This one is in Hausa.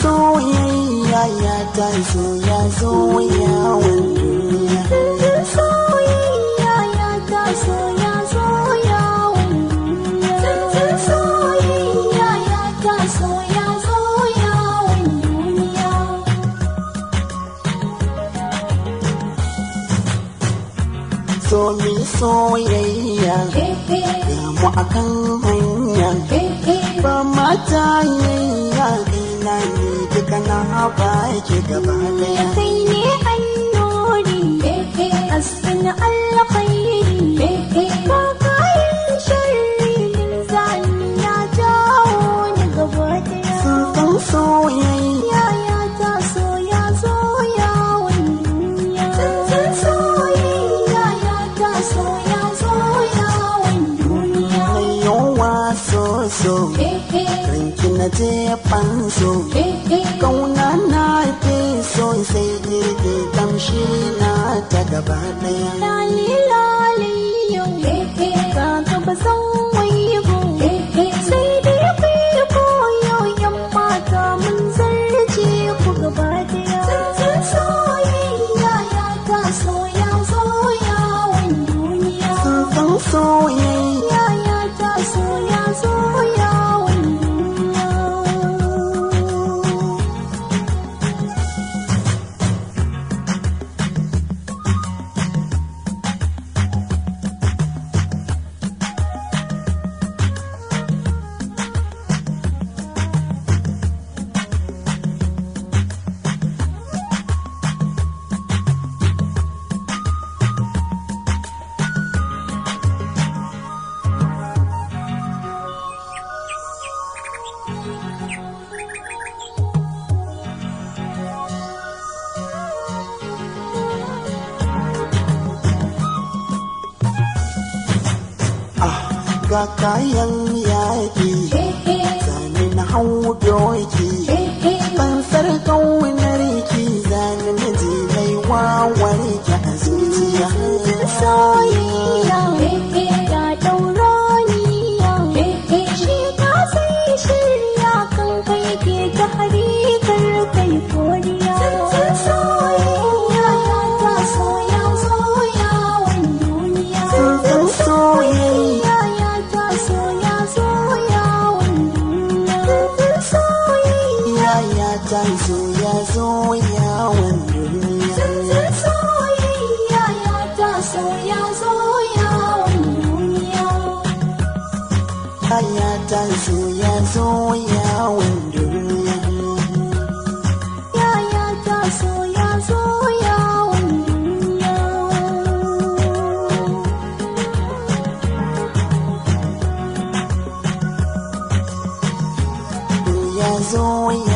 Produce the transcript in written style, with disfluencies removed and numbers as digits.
soyayya ya taso ya zo yawon duniya. Soyayya ya taso ya zo yawon duniya. Soyayya ya taso ya zo yawon duniya. So mi soyayya ga mu akan hanya ba mata yayya ina ne duka na ba ki gaba daya. Kai ne annuri asbin alkhairi ka kayan sharri min zani ya jawo ni gaba daya. Sun soyayya ya taso ya zo yawon duniya. Soyayya ya taso ya zo yawon duniya. mai yawa so ranki na je fanso kauna na ke so sai girge kamshi na ta gaba daya. Lali lali yau ga gaba zan waigo sai dai kai koyo yan mata mun zarce ku gaba daya. Soyayya ya taso ya zo yawon duniya. Sun soyayya Ya taso ya zo yawon duniya. ga kayan yaƙi zane na hau doki fansar kaunar ki zane na je mai wawar ki a zuciya. Soyayya ya ɗauro niya shi ka sai shirya kan kai ke ta harikar kai koriya. Soyayya ya taso ya zo yawon duniya. Soyayya ya taso ya zo yawon duniya. Soyayya ya taso ya zo yawon duniya. Soyayya ya taso ya zo yawon duniya. Ya taso ya zo yawon duniya. Ya taso ya zo yawon duniya. Ya zo